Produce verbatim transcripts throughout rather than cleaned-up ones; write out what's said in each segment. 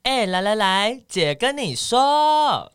哎、欸，来来来，姐跟你说，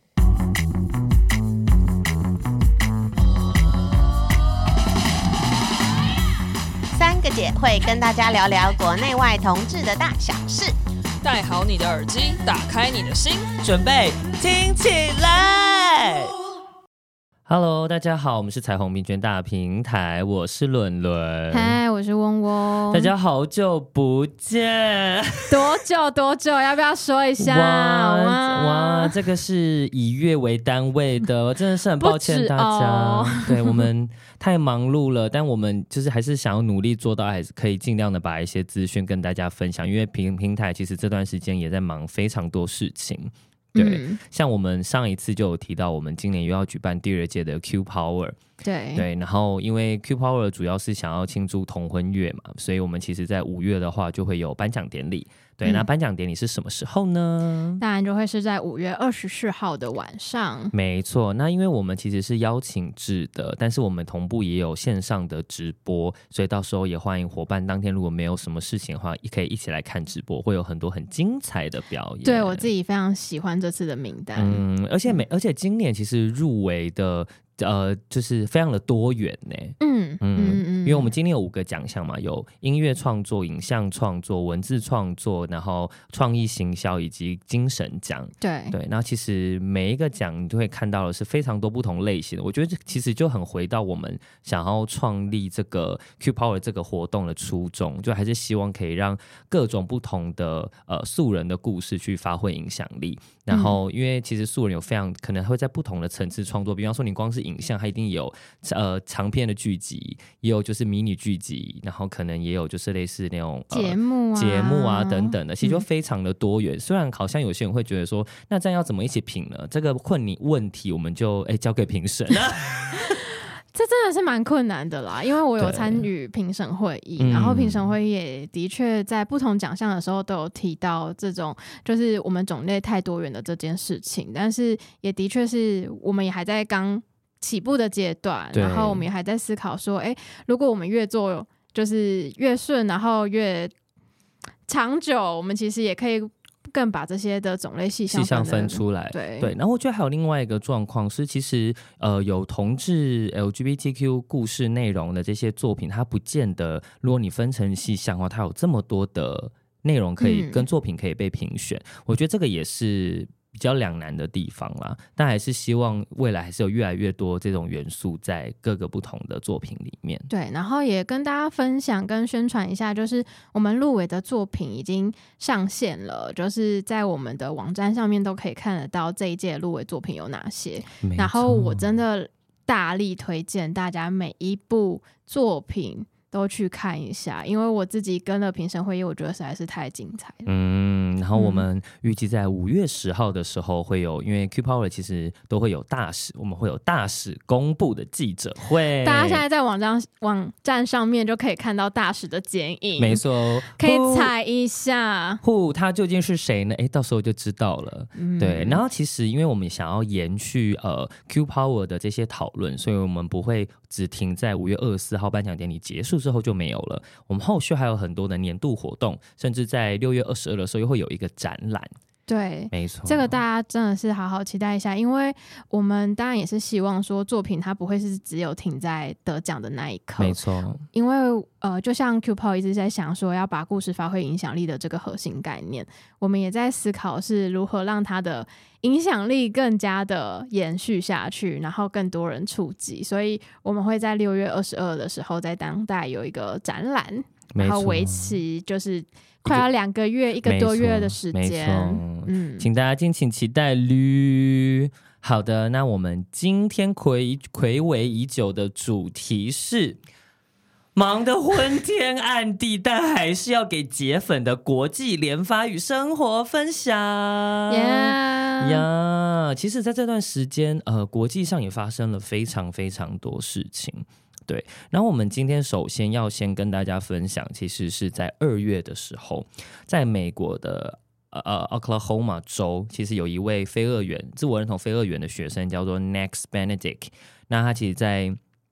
三个姐会跟大家聊聊国内外同志的大小事。 戴好你的耳机，打开你的心， 准备听起来。Hello， 大家好，我们是彩虹平权大平台，我是伦伦， 嗨，我是嗡嗡， 大家好久不见， 多久多久？要不要说一下？ 哇哇哇，这个是以月为单位的，真的是很抱歉大家， 哦、 对我们太忙碌了，但我们就是还是想要努力做到，还是可以尽量的把一些资讯跟大家分享，因为平平台其实这段时间也在忙非常多事情。对、嗯，像我们上一次就有提到，我们今年又要举办第二届的 Q Power， 对对，然后因为 Q Power 主要是想要庆祝同婚月嘛，所以我们其实在五月的话就会有颁奖典礼。对，那颁奖典礼是什么时候呢？ 当然就会是在五月二十四号的晚上。 没错，那因为我们其实是邀请制的，但是我们同步也有线上的直播，所以到时候也欢迎伙伴当天如果没有什么事情的话，也可以一起来看直播，会有很多很精彩的表演。 对，我自己非常喜欢这次的名单， 嗯，而且每、嗯、而且今年其实入围的。呃，就是非常的多元呢，嗯嗯嗯，因为我们今天有五个奖项嘛，有音乐创作、影像创作、文字创作，然后创意行销以及精神奖， 对对，那其实每一个奖你就会看到的是非常多不同类型的，我觉得这其实就很回到我们想要创立这个 Q Power 这个活动的初衷，就还是希望可以让各种不同的呃素人的故事去发挥影响力，然后因为其实素人有非常可能会在不同的层次创作，比方说你光是影像它一定有呃长篇的剧集，也有就是迷你剧集，然后可能也有就是类似那种节、呃、目啊节目啊等等的，其实就非常的多元、嗯、虽然好像有些人会觉得说那这样要怎么一起评呢，这个困你问题我们就哎交给评审这真的是蛮困难的啦，因为我有参与评审会议，然后评审会议也的确在不同奖项的时候都有提到这种就是我们种类太多元的这件事情，但是也的确是我们也还在刚起步的阶段，然后我们也还在思考说，哎，如果我们越做就是越顺，然后越长久，我们其实也可以更把这些的种类细项 分, 细项分出来， 对对。然后我觉得还有另外一个状况是，其实呃有同志 L G B T Q 故事内容的这些作品，它不见得如果你分成细项的话，它有这么多的内容可以、嗯、跟作品可以被评选，我觉得这个也是比较两难的地方啦，但还是希望未来还是有越来越多这种元素在各个不同的作品里面。 对，然后也跟大家分享跟宣传一下，就是我们入围的作品已经上线了，就是在我们的网站上面都可以看得到这一届入围作品有哪些，然后我真的大力推荐大家每一部作品都去看一下，因为我自己跟了评审会议，我觉得实在是太精彩了。 嗯，然后我们预计在五月十号的时候会有，因为 Q Power 其实都会有大使，我们会有大使公布的记者会。 大家现在在网站网站上面就可以看到大使的剪影， 没错， 可以猜一下， 呼，他究竟是谁呢？哎，到时候就知道了。嗯、对，然后其实因为我们想要延续呃 Q Power 的这些讨论，所以我们不会只停在五月二十四号颁奖典礼结束之后就没有了，我们后续还有很多的年度活动，甚至在六月二十二的时候又会有一个展览。 对， 没错， 这个大家真的是好好期待一下，因为我们当然也是希望说作品它不会是只有停在得奖的那一刻， 没错， 因为呃，就像 Q Power 一直在想说要把故事发挥影响力的这个核心概念，我们也在思考是如何让它的影响力更加的延续下去，然后更多人触及，所以我们会在六月二十二的时候在当代有一个展览，然后为期就是快要两个月一个多月的时间， 嗯，请大家敬请期待绿。好的，那我们今天睽睽违已久的主题是忙得昏天暗地，但还是要给铁粉的国际联发与生活分享。 呀、 yeah ，其实在这段时间，呃，国际上也发生了非常非常多事情。对，然后我们今天首先要先跟大家分享，其实是在二月的时候，在美国的呃 Oklahoma 州，其实有一位非二元自我认同非二元的学生叫做 Next Benedict， 那他其实在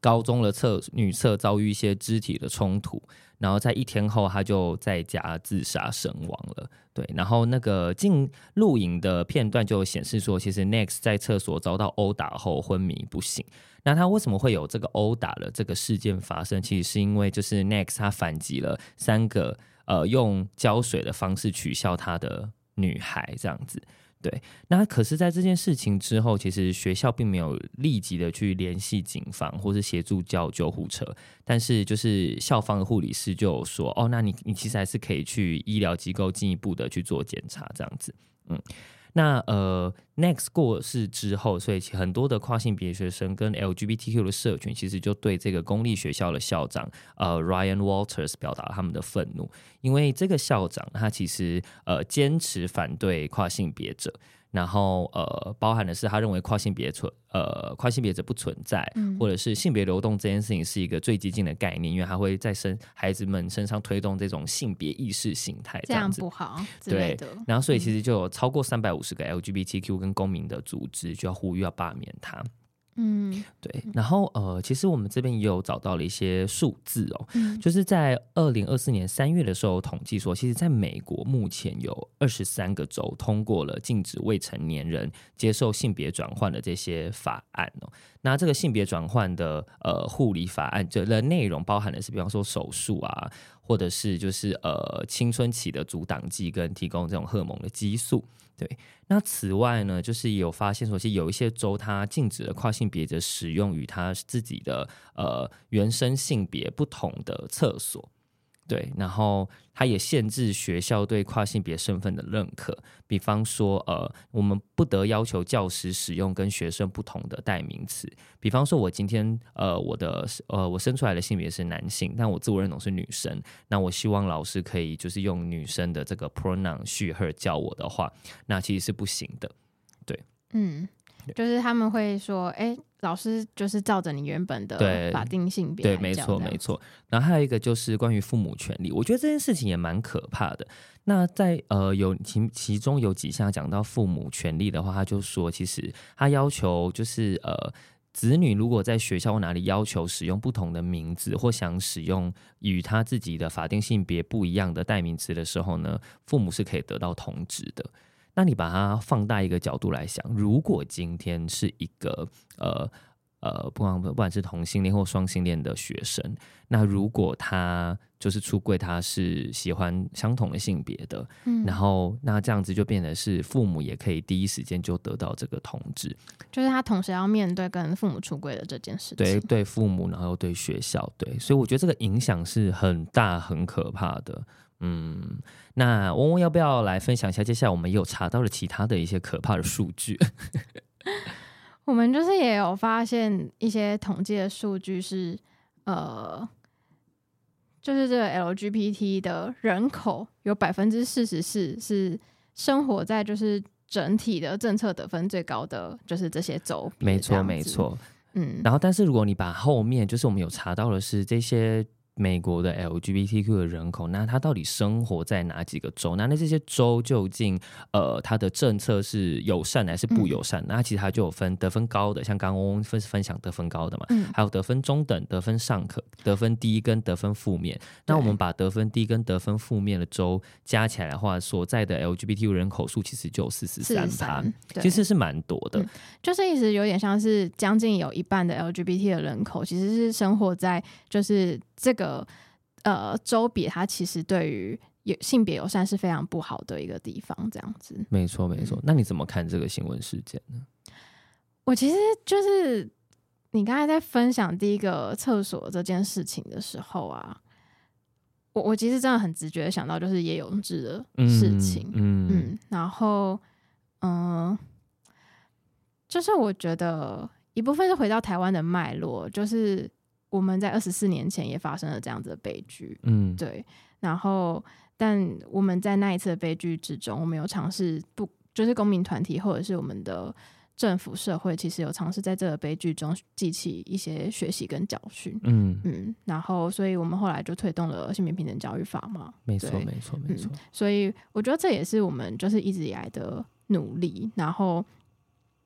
高中的厕女厕遭遇一些肢体的冲突，然后在一天后他就在家自杀身亡了。对，然后那个进录影的片段就显示说，其实 Next 在厕所遭到殴打后昏迷不醒。那他为什么会有这个殴打的这个事件发生？其实是因为就是 Next 他反击了三个呃用浇水的方式取笑他的女孩这样子。对，那可是在这件事情之后，其实学校并没有立即的去联系警方或是协助叫救护车，但是就是校方的护理师就有说，哦，那你你其实还是可以去医疗机构进一步的去做检查这样子。嗯，那呃 Next 过世之后，所以很多的跨性别学生跟 L G B T Q 的社群其实就对这个公立学校的校长呃 Ryan Walters 表达了他们的愤怒，因为这个校长他其实呃坚持反对跨性别者，然后呃包含的是他认为跨性别存呃跨性别者不存在、嗯、或者是性别流动这件事情是一个最激进的概念，因为他会在身孩子们身上推动这种性别意识形态，这样子这样不好之类的。 对，然后所以其实就有超过三百五十个 L G B T Q 跟公民的组织就要呼吁要罢免他。嗯，对，然后呃，其实我们这边也有找到了一些数字哦，嗯、就是在二零二四年三月的时候统计说，其实在美国目前有二十三个州通过了禁止未成年人接受性别转换的这些法案哦。那这个性别转换的呃护理法案的内容包含的是，比方说手术啊，或者是就是呃青春期的阻挡剂跟提供这种荷尔蒙的激素。对，那此外呢，就是也有发现说，其实有一些州它禁止了跨性别者使用与他自己的呃原生性别不同的厕所。对，然后它也限制学校对跨性别身份的认可，比方说，呃，我们不得要求教师使用跟学生不同的代名词，比方说，我今天，呃，我的，呃，我生出来的性别是男性，但我自我认同是女生，那我希望老师可以就是用女生的这个 pronoun she her 叫我的话，那其实是不行的。对， 嗯，就是他们会说，哎。老师就是照着你原本的法定性别对，没错没错。然后还有一个就是关于父母权利，我觉得这件事情也蛮可怕的。那在呃有其其中有几项讲到父母权利的话，他就说，其实他要求就是呃子女如果在学校哪里要求使用不同的名字，或想使用与他自己的法定性别不一样的代名词的时候呢，父母是可以得到通知的。那你把它放大一个角度来想，如果今天是一个呃呃，不管不管是同性恋或双性恋的学生，那如果他就是出柜，他是喜欢相同的性别的，嗯，然后那这样子就变成是父母也可以第一时间就得到这个通知， 就是他同时要面对跟父母出柜的这件事情， 对对父母，然后对学校，对，所以我觉得这个影响是很大很可怕的。嗯，那嗡嗡要不要来分享一下？接下来我们也有查到了其他的一些可怕的数据。 我们就是也有发现一些统计的数据是，呃，就是这个 L G B T 的人口有百分之四十四是生活在就是整体的政策得分最高的就是这些州， 没错没错，嗯。然后，但是如果你把后面就是我们有查到的是这些。美国的 L G B T Q 的人口，那他到底生活在哪几个州？那那这些州究竟呃，他的政策是友善还是不友善？嗯、那其实他就有分得分高的，像刚刚嗡嗡分分享得分高的嘛，嗯、还有得分中等、得分尚可、得分低跟得分负面。那我们把得分低跟得分负面的州加起来的话，所在的 L G B T Q 人口数其实就有四十三趴，其实是蛮多的、嗯。 就是意思有点像是将近有一半的 L G B T 的人口其实是生活在就是这个。呃，州别它其实对于性别友善是非常不好的一个地方，这样子。 没错，没错。那你怎么看这个新闻事件呢？ 我其实就是你刚才在分享第一个厕所这件事情的时候啊，我我其实真的很直觉想到就是叶永志的事情，嗯，嗯然后嗯、呃，就是我觉得一部分是回到台湾的脉络，就是。我们在二十四年前也发生了这样子的悲剧，嗯，对。然后，但我们在那一次的悲剧之中，我们有尝试不，就是公民团体或者是我们的政府社会，其实有尝试在这个悲剧中记起一些学习跟教训，嗯嗯。然后，所以我们后来就推动了性别平等教育法嘛， 没错，没错，没错、嗯。 所以我觉得这也是我们就是一直以来的努力，然后。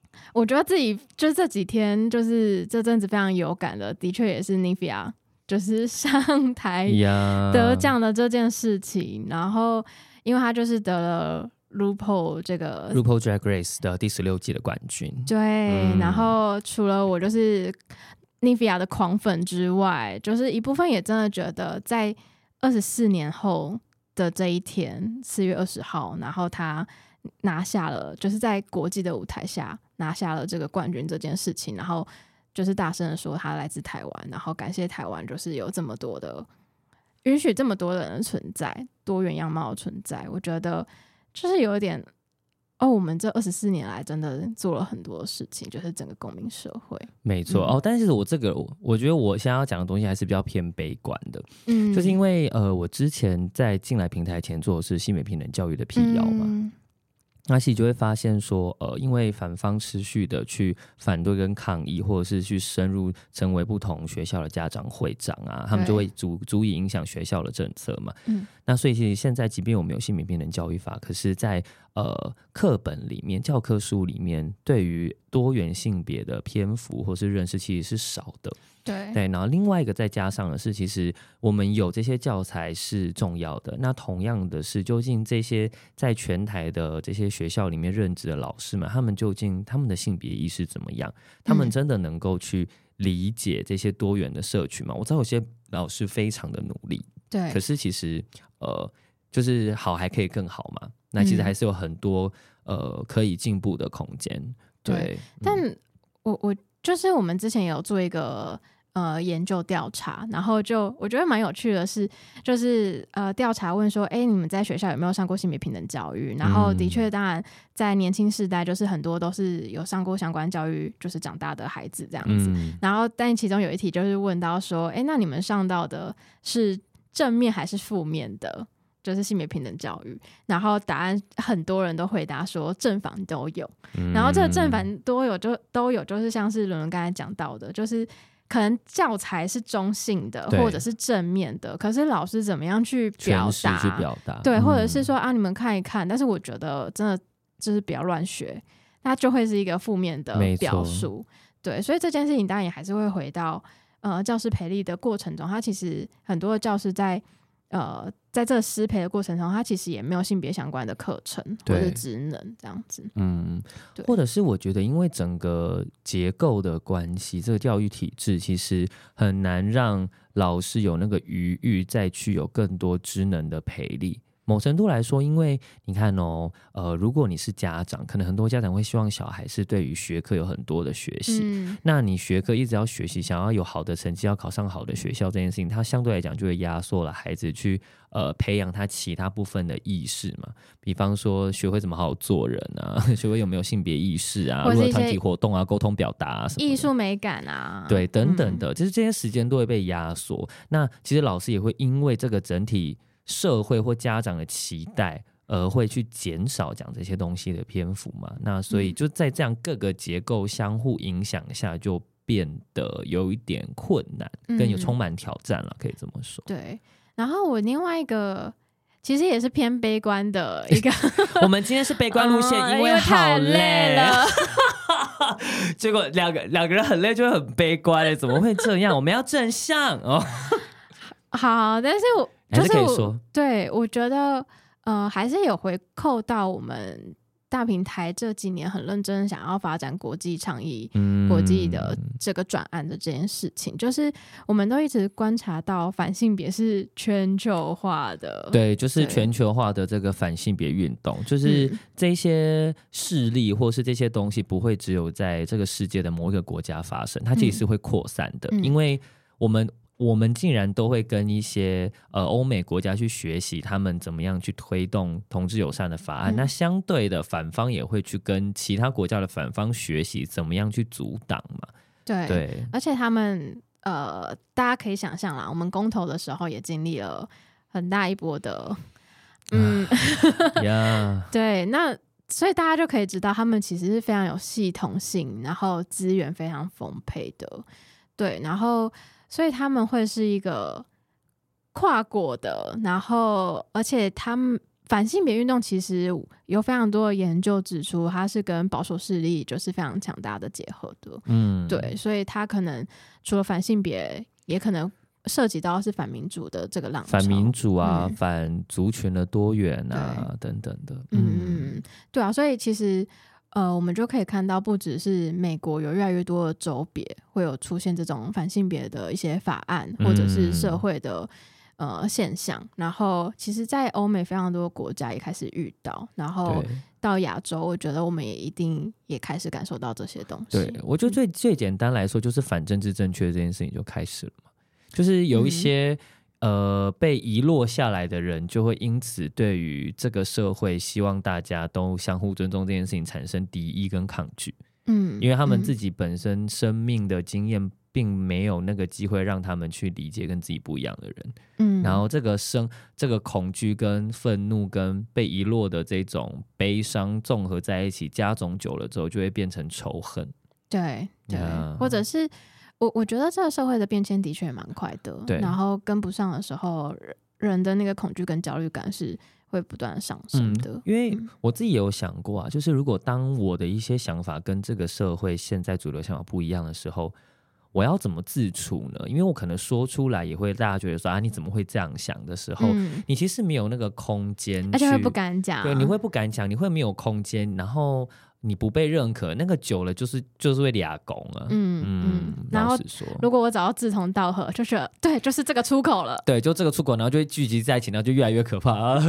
我觉得自己就这几天就是这阵子非常有感的，的确也是 Nivea 就是上台得奖的这件事情， yeah. 然后因为他就是得了 RuPaul 这个 RuPaul Drag Race 的第十六季的冠军， 对、嗯、然后除了我就是 Nivea 的狂粉之外，就是一部分也真的觉得在二十四年后的这一天四月二十号，然后他拿下了就是在国际的舞台下拿下了这个冠军这件事情，然后就是大声的说他来自台湾，然后感谢台湾就是有这么多的允许这么多的人存在，多元样貌的存在，我觉得就是有一点哦，我们这二十四年来真的做了很多事情，就是整个公民社会没错、嗯、哦。但是我这个我觉得我现在要讲的东西还是比较偏悲观的， 嗯， 就是因为呃我之前在进来平台前做的是性别平等教育的辟谣嘛、嗯，那其实就会发现说，呃，因为反方持续的去反对跟抗议，或者是去深入成为不同学校的家长会长啊，他们就会足足以影响学校的政策嘛。嗯，那所以其实现在，即便我们有性别平等教育法，可是在呃课本里面、教科书里面，对于多元性别的篇幅或是认识，其实是少的。 对对，然后另外一个再加上的是，其实我们有这些教材是重要的。那同样的是，究竟这些在全台的这些学校里面任职的老师们，他们究竟他们的性别意识怎么样？他们真的能够去理解这些多元的社群吗？我知道有些老师非常的努力， 对， 可是其实呃，就是好还可以更好嘛。那其实还是有很多、嗯、呃可以进步的空间。对，对嗯、 但我我就是我们之前有做一个。呃，研究调查，然后就我觉得蛮有趣的是，就是呃，调查问说，哎，你们在学校有没有上过性别平等教育？然后的确，当然在年轻世代，就是很多都是有上过相关教育，就是长大的孩子这样子。嗯、然后，但其中有一题就是问到说，哎，那你们上到的是正面还是负面的？就是性别平等教育，然后答案很多人都回答说正反都有。嗯、然后这个正反都有就都有，就是像是伦伦刚才讲到的，就是可能教材是中性的或者是正面的，可是老师怎么样去表达？ 去表达对，或者是说、嗯、啊，你们看一看，但是我觉得真的就是不要乱学，那就会是一个负面的表述。对，所以这件事情当然也还是会回到呃教师培力的过程中，他其实很多的教师在。呃，在这个师培的过程中，他其实也没有性别相关的课程或者职能这样子， 嗯，对，或者是我觉得因为整个结构的关系，这个教育体制其实很难让老师有那个余裕再去有更多职能的培力。某程度来说，因为你看哦，呃，如果你是家长，可能很多家长会希望小孩是对于学科有很多的学习、嗯、那你学科一直要学习，想要有好的成绩，要考上好的学校，这件事情它相对来讲就会压缩了孩子去呃培养他其他部分的意识嘛，比方说学会怎么好好做人啊，学会有没有性别意识啊，如何团体活动啊，沟通表达啊什么的， 艺术美感啊， 对，等等的、嗯、就是这些时间都会被压缩。那其实老师也会因为这个整体社会或家长的期待而会去减少讲这些东西的篇幅嘛，那所以就在这样各个结构相互影响下，就变得有一点困难，跟有充满挑战了、嗯、可以这么说。 对，然后我另外一个其实也是偏悲观的一个我们今天是悲观路线、嗯、因为好累了结果两个两个人很累就会很悲观，怎么会这样？我们要正向哦好，但是我还是可以说， 对，我觉得呃，还是有回扣到我们大平台这几年很认真想要发展国际倡议、嗯、国际的这个转案的这件事情，就是我们都一直观察到反性别是全球化的， 对，就是全球化的这个反性别运动，就是这些势力或是这些东西不会只有在这个世界的某一个国家发生，它其实是会扩散的、嗯、因为我们我们竟然都会跟一些呃欧美国家去学习他们怎么样去推动同志友善的法案、嗯、那相对的反方也会去跟其他国家的反方学习怎么样去阻挡嘛。 对, 对， 而且他们呃大家可以想象啦，我们公投的时候也经历了很大一波的嗯、 yeah. 对，那所以大家就可以知道他们其实是非常有系统性，然后资源非常丰沛的，对，然后所以他们会是一个跨国的，然后而且他们反性别运动其实有非常多的研究指出，它是跟保守势力就是非常强大的结合的。嗯，对，所以它可能除了反性别，也可能涉及到是反民主的这个浪潮， 反民主啊，嗯、反族群的多元啊等等的。 嗯嗯，对啊，所以其实呃，我们就可以看到，不只是美国有越来越多的州别会有出现这种反性别的一些法案，或者是社会的。呃，现象，然后其实在欧美非常多国家也开始遇到，然后到亚洲我觉得我们也一定也开始感受到这些东西。 对，我觉得最、嗯、最简单来说就是反政治正确这件事情就开始了嘛，就是有一些、嗯、呃被遗落下来的人就会因此对于这个社会希望大家都相互尊重这件事情产生敌意跟抗拒。嗯，因为他们自己本身生命的经验并没有那个机会让他们去理解跟自己不一样的人，嗯，然后这个生这个恐惧跟愤怒跟被遗落的这种悲伤综合在一起，加总久了之后就会变成仇恨。 对对， yeah. 或者是我我觉得这个社会的变迁的确蛮快的，对，然后跟不上的时候，人的那个恐惧跟焦虑感是会不断上升的、嗯、 因为我自己也有想过啊，就是如果当我的一些想法跟这个社会现在主流想法不一样的时候，我要怎么自处呢？因为我可能说出来也会大家觉得说啊，你怎么会这样想的时候、嗯、你其实没有那个空间， 而且会不敢讲， 对，你会不敢讲，你会没有空间，然后你不被认可，那个久了就是就是会俩拱啊。嗯嗯，然后如果我找到志同道合，就觉得对，就是这个出口了， 对，就这个出口，然后就会聚集在一起，然后就越来越可怕啊。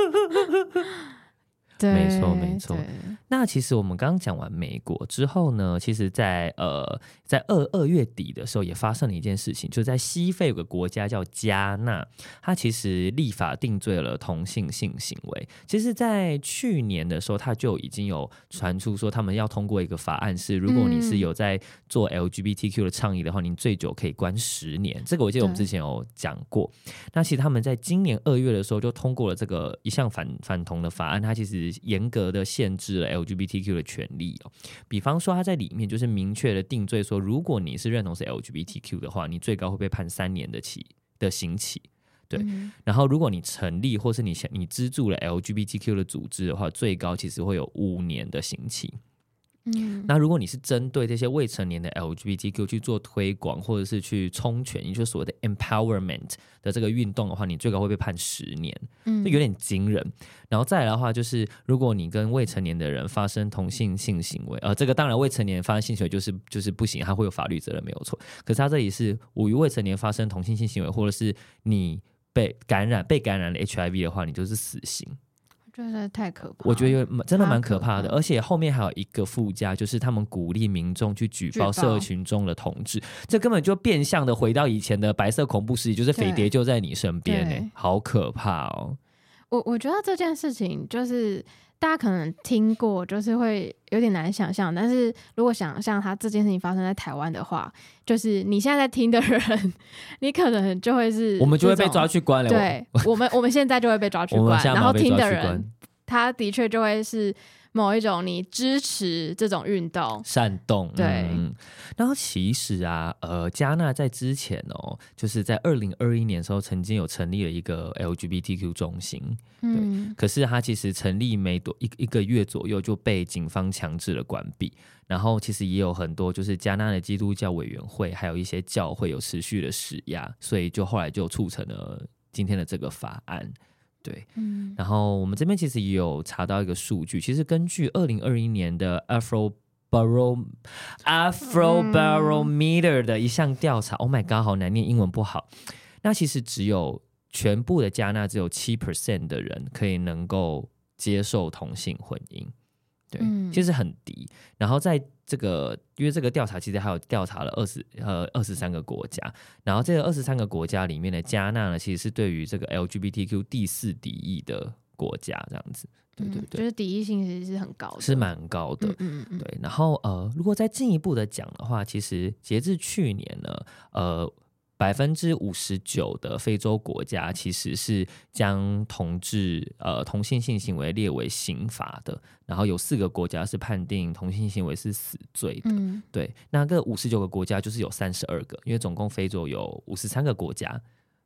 对， 没错没错。那其实我们刚刚讲完美国之后呢，其实在呃在二二月底的时候也发生了一件事情，就是在西非有个国家叫加纳，它其实立法定罪了同性性行为。其实在去年的时候，它就已经有传出说他们要通过一个法案，是如果你是有在做 L G B T Q 的倡议的话，你最久可以关十年。这个我记得我们之前有讲过。那其实他们在今年二月的时候就通过了这个一项反反同的法案，它其实严格的限制了 L G B T Q 的权利、哦、比方说它在里面就是明确的定罪说，如果你是认同是 L G B T Q 的话，你最高会被判三年的期的刑期。对、嗯，然后如果你成立或是你你资助了 L G B T Q 的组织的话，最高其实会有五年的刑期。嗯，那如果你是针对这些未成年的 L G B T Q 去做推广，或者是去充权，也就是所谓的 empowerment 的这个运动的话，你最高会被判十年，嗯，就有点惊人。然后再来的话，就是如果你跟未成年的人发生同性性行为，呃，这个当然未成年发生性行为就是就是不行，他会有法律责任没有错。可是他这里是与未成年发生同性性行为，或者是你被感染被感染了 H I V 的话，你就是死刑。 真的太可怕了， 我觉得真的蛮可怕的，而且后面还有一个附加，就是他们鼓励民众去举报社群中的同志，这根本就变相的回到以前的白色恐怖时期，就是匪谍就在你身边、欸、好可怕哦。 我我觉得这件事情就是大家可能听过，就是会有点难想象，但是如果想象他这件事情发生在台湾的话，就是你现在在听的人，你可能就会是我们就会被抓去关了。 对，我们我们现在就会被抓去关，然后听的人他的确就会是某一种你支持这种运动煽动。 对、 嗯，然后其实啊呃加纳在之前哦，就是在二零二一年的时候曾经有成立了一个 L G B T Q 中心，对、嗯、可是它其实成立没多 一, 一个月左右就被警方强制了关闭。然后其实也有很多就是加纳的基督教委员会还有一些教会有持续的施压，所以就后来就促成了今天的这个法案。对、嗯，然后我们这边其实也有查到一个数据，其实根据二零二一年的 Afro Baro Afro Barometer 的一项调查、嗯、，Oh my God， 好难念，英文不好。那其实只有全部的加纳只有 百分之七 的人可以能够接受同性婚姻，对、嗯，其实很低。然后在这个，因为这个调查其实还有调查了二十呃二十三个国家，然后这个二十三个国家里面的加纳呢，其实是对于这个 L G B T Q 第四敌意的国家，这样子，对对对， 嗯、就是敌意性其实是很高的， 是蛮高的，嗯嗯嗯，对。然后呃，如果再进一步的讲的话，其实截至去年呢，呃。百分之五十九的非洲国家其实是将同志呃同性性行为列为刑罚的，然后有四个国家是判定同性行为是死罪的。嗯、对，那个五十九个国家就是有三十二个，因为总共非洲有五十三个国家。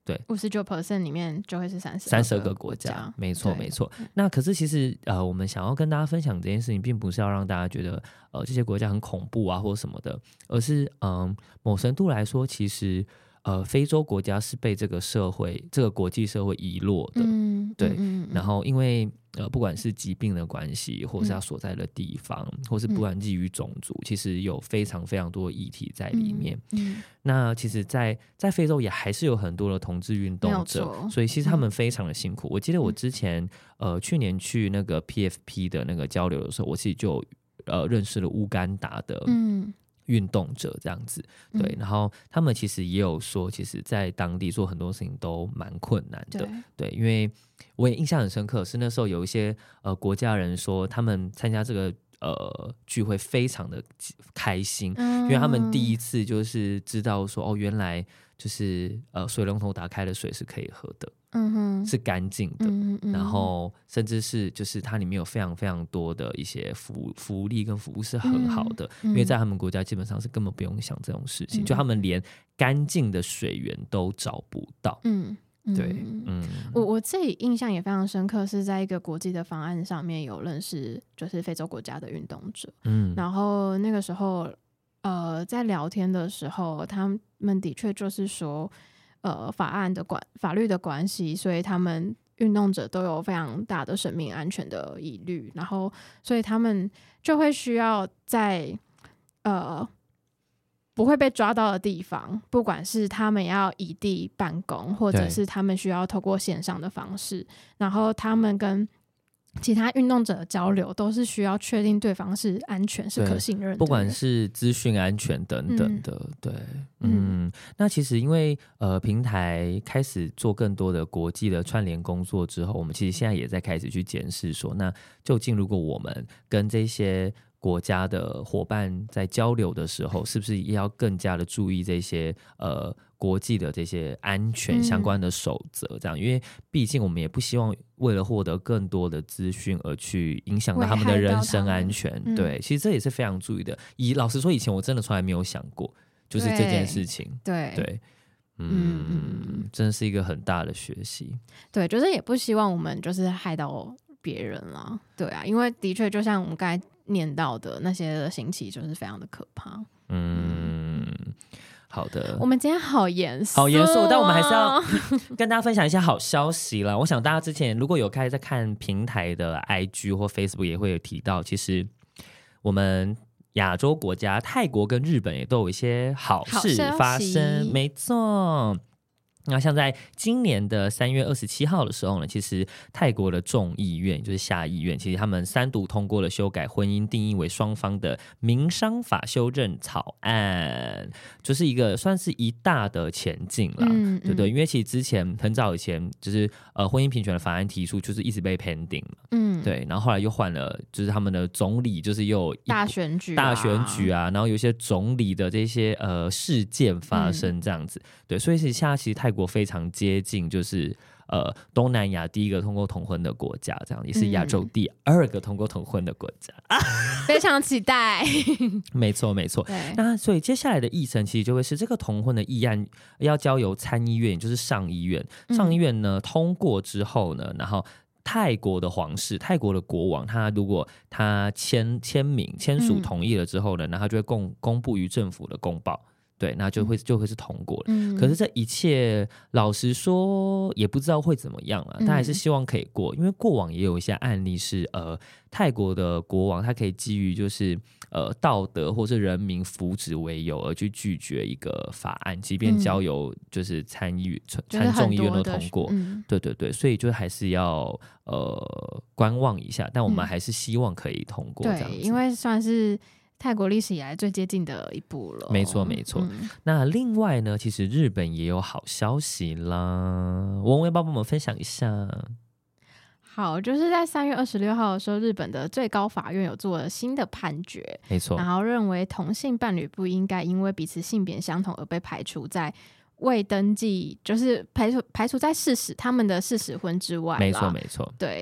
对， 五十九 percent 里面就会是三十三十二个国家，没错没错。那可是其实呃，我们想要跟大家分享这件事情，并不是要让大家觉得呃这些国家很恐怖啊或什么的，而是嗯、呃、某程度来说，其实呃非洲国家是被这个社会这个国际社会遗落的，嗯，对，嗯嗯、然后因为。呃，不管是疾病的关系，或是他所在的地方，嗯、或是不管基于种族，嗯、其实有非常非常多的议题在里面。嗯嗯、那其实在，在在非洲也还是有很多的同志运动者，所以其实他们非常的辛苦。嗯、我记得我之前呃去年去那个 P F P 的那个交流的时候，我其实就呃认识了乌干达的。嗯运动者这样子，对，嗯、然后他们其实也有说，其实，在当地做很多事情都蛮困难的，对，对，因为我也印象很深刻，是那时候有一些呃国家人说，他们参加这个呃聚会非常的开心，嗯、因为他们第一次就是知道说，哦，原来就是呃水龙头打开的水是可以喝的。嗯哼，是干净的，嗯嗯，然后甚至是就是它里面有非常非常多的一些福福利跟服务是很好的，嗯嗯、因为在他们国家基本上是根本不用想这种事情，嗯、就他们连干净的水源都找不到。嗯，对，嗯， 我我自己印象也非常深刻，是在一个国际的方案上面有认识就是非洲国家的运动者，嗯，然后那个时候呃在聊天的时候，他们的确就是说。呃，法案的关法律的关系，所以他们运动者都有非常大的生命安全的疑虑，然后所以他们就会需要在呃不会被抓到的地方，不管是他们要移地办公，或者是他们需要透过线上的方式，然后他们跟其他运动者的交流都是需要确定对方是安全是可信任的， 不管是资讯安全等等的，嗯、对，嗯，那其实因为呃平台开始做更多的国际的串联工作之后，我们其实现在也在开始去检视说，那究竟如果我们跟这些国家的伙伴在交流的时候，是不是也要更加的注意这些呃国际的这些安全相关的守则？这样，嗯、因为毕竟我们也不希望为了获得更多的资讯而去影响到他们的人身安全。嗯、对，其实这也是非常注意的。以老实说，以前我真的从来没有想过，就是这件事情。 对对。 对嗯嗯，真的是一个很大的学习。 对，就是也不希望我们就是害到别人啦。对啊，因为的确就像我们刚才念到的那些的刑期，就是非常的可怕。嗯， 好的。 我们今天好严肃， 好严肃，但我们还是要跟大家分享一些好消息啦。我想大家之前如果有开始在看平台的 I G 或 Facebook， 也会有提到，其实我们亚洲国家泰国跟日本也都有一些好事发生，没错。那像在今年的三月二十七号的时候呢，其实泰国的众议院就是下议院，其实他们三读通过了修改婚姻定义为双方的民商法修正草案，就是一个算是一大的前进啦，嗯嗯对不对？因为其实之前很早以前就是呃婚姻平权的法案提出，就是一直被 pending 嘛，嗯，对，然后后来又换了，就是他们的总理就是又有大选举、啊、 大选举啊，然后有一些总理的这些呃事件发生这样子，嗯、对，所以是现在其实泰国非常接近，就是呃东南亚第一个通过同婚的国家，这样也是亚洲第二个通过同婚的国家，嗯啊、非常期待。 没错没错。那所以接下来的议程其实就会是这个同婚的议案要交由参议院，也就是上议院，上议院呢、嗯、通过之后呢，然后泰国的皇室、泰国的国王，他如果他签签名、签署同意了之后呢，然后他就会公公布于政府的公报。对，那就会就会是通过了。嗯、可是这一切，老实说也不知道会怎么样啊。但还是希望可以过，因为过往也有一些案例是，呃，泰国的国王他可以基于就是呃道德或是人民福祉为由而去拒绝一个法案，即便交由就是参议、嗯、参众议院都通过。嗯、对对对，所以就还是要呃观望一下，但我们还是希望可以通过这样子。 对，因为算是泰国历史以来最接近的一步了。 没错没错、嗯、那另外呢，其实日本也有好消息啦，文文要不要帮我们分享一下？ 好，就是在三月二十六号的时候，日本的最高法院有做了新的判决， 没错， 然后认为同性伴侣不应该因为彼此性别相同而被排除在未登记，就是排除排除在事实他们的事实婚之外。 没错没错， 对。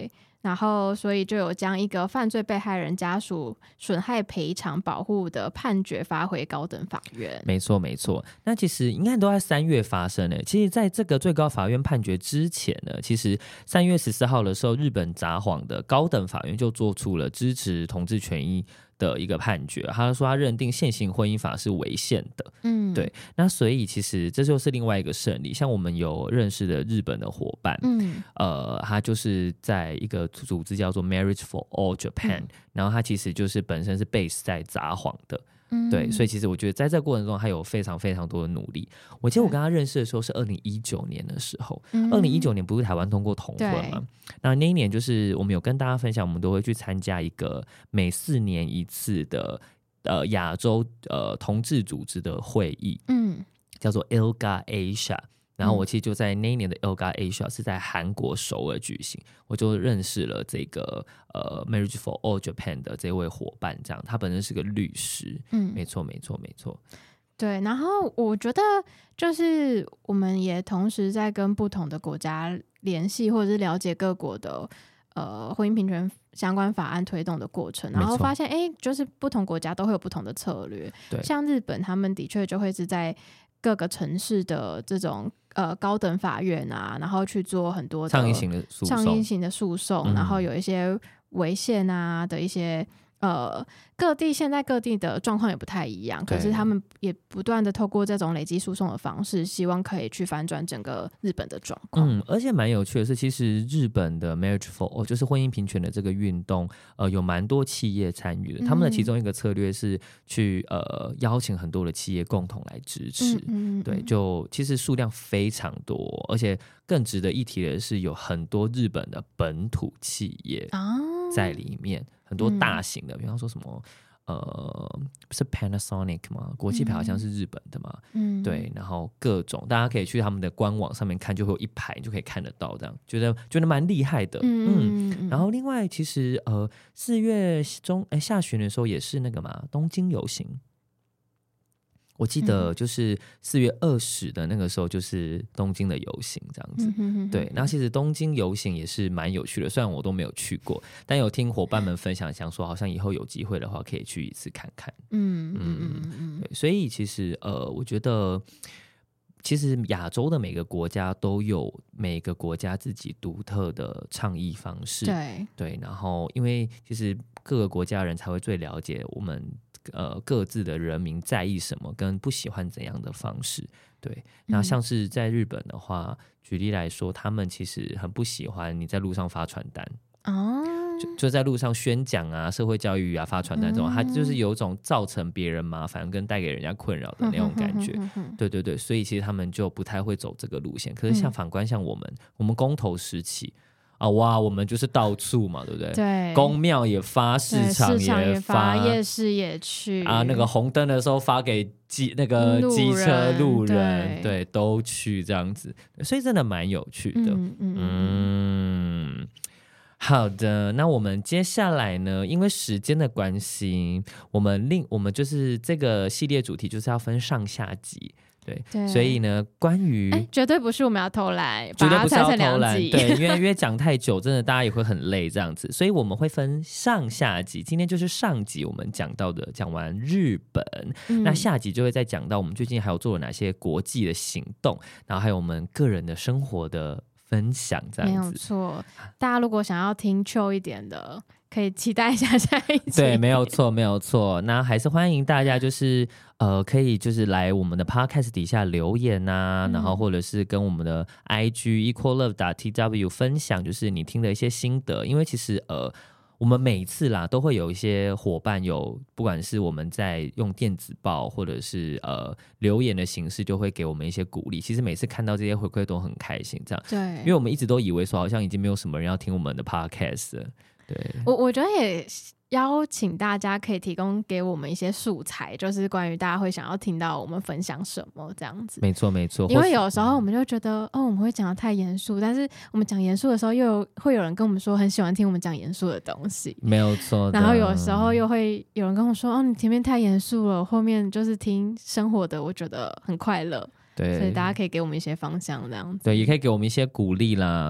然后所以就有将一个犯罪被害人家属损害赔偿保护的判决发回高等法院。 没错没错，那其实应该都在三月发生的。其实在这个最高法院判决之前呢，其实三月十四号的时候，日本札幌的高等法院就做出了支持同志权益的一个判决，他说他认定现行婚姻法是违宪的。嗯，对，那所以其实这就是另外一个胜利。像我们有认识的日本的伙伴，嗯，呃，他就是在一个组织叫做 Marriage for All Japan，嗯，然后他其实就是本身是 base 在札幌的。嗯，对，所以其实我觉得在这个过程中，他有非常非常多的努力。我记得我跟他认识的时候是二零一九年的时候，二零一九年不是台湾通过同婚吗？那那一年就是我们有跟大家分享，我们都会去参加一个每四年一次的呃亚洲呃同志组织的会议，嗯，叫做 I L G A Asia。然后我其实就在那一年的 I L G A Asia 是在韩国首尔举行，我就认识了这个呃 Marriage for All Japan 的这位伙伴，这样他本身是个律师，嗯，没错没错没错。 对，然后我觉得就是我们也同时在跟不同的国家联系，或者是了解各国的呃婚姻平权相关法案推动的过程，然后发现哎，就是不同国家都会有不同的策略。对，像日本他们的确就会是在各个城市的这种呃高等法院啊，然后去做很多的倡议型的诉讼， 倡议型的诉讼，嗯，然后有一些违宪啊的一些呃各地现在各地的状况也不太一样，可是他们也不断的透过这种累积诉讼的方式，希望可以去反转整个日本的状况。 嗯，而且蛮有趣的是，其实日本的 Marriage for All 就是婚姻平权的这个运动，呃，有蛮多企业参与的。他们的其中一个策略是去呃邀请很多的企业共同来支持。嗯嗯嗯，对，就其实数量非常多，而且更值得一提的是，有很多日本的本土企业在里面。哦，很多大型的，嗯，比方说什么呃，是 Panasonic 吗？国际牌好像是日本的嘛，嗯，对，然后各种大家可以去他们的官网上面看，就会有一排，你就可以看得到，这样觉得觉得蛮厉害的，嗯，嗯，然后另外其实呃四月中哎下旬的时候也是那个嘛东京游行。我记得就是四月二十的那个时候，就是东京的游行这样子。嗯，对，然后其实东京游行也是蛮有趣的，虽然我都没有去过，但有听伙伴们分享，想说好像以后有机会的话，可以去一次看看。嗯嗯嗯嗯，对，所以其实呃，我觉得其实亚洲的每个国家都有每个国家自己独特的倡议方式。对对，然后因为其实各个国家人才会最了解我们。呃，各自的人民在意什么，跟不喜欢怎样的方式，对。那像是在日本的话，嗯，举例来说，他们其实很不喜欢你在路上发传单，哦，就, 就在路上宣讲啊、社会教育啊、发传单这种，它，嗯，就是有种造成别人麻烦跟带给人家困扰的那种感觉。嗯，对对对，所以其实他们就不太会走这个路线。可是像反观像我们，嗯，我们公投时期。啊哇！我们就是到处嘛，对不对？对，公庙也发，市场也发， 夜市也去啊。那个红灯的时候发给机那个机车路人，对，对，都去这样子，所以真的蛮有趣的。嗯嗯嗯。好的，那我们接下来呢？因为时间的关系，我们另我们就是这个系列主题就是要分上下集。对，对，所以呢，关于绝对不是我们要偷懒， 绝对不是要偷懒，对，因为因为讲太久，真的大家也会很累这样子，所以我们会分上下集。今天就是上集我们讲到的，讲完日本，嗯，那下集就会再讲到我们最近还有做了哪些国际的行动，然后还有我们个人的生活的分享，这样子。没有错，大家如果想要听 chill 一点的，可以期待一下下一集。 对，没有错，没有错。那还是欢迎大家，就是呃，可以就是来我们的 podcast 底下留言啊，嗯，然后或者是跟我们的 I G equal love T W 分享，就是你听的一些心得。因为其实呃，我们每次啦都会有一些伙伴有，不管是我们在用电子报或者是呃留言的形式，就会给我们一些鼓励。其实每次看到这些回馈都很开心，这样。对，因为我们一直都以为说好像已经没有什么人要听我们的 podcast 了。对， 我我觉得也邀请大家可以提供给我们一些素材，就是关于大家会想要听到我们分享什么这样子。 没错没错， 因为有时候我们就觉得哦，我们会讲得太严肃，但是我们讲严肃的时候，又有会有人跟我们说很喜欢听我们讲严肃的东西。 没有错。 然后有时候又会有人跟我说哦，你前面太严肃了，后面就是听生活的，我觉得很快乐。对，所以大家可以给我们一些方向这样子。 对，也可以给我们一些鼓励啦。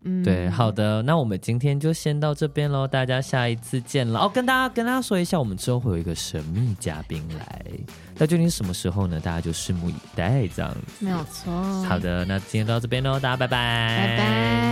嗯， 对，好的，那我们今天就先到这边咯，大家下一次见了哦。跟大家跟大家说一下，我们之后会有一个神秘嘉宾来，那究竟是什么时候呢？大家就拭目以待，这样子。 没有错。 好的，那今天到这边咯，大家拜拜， 拜拜。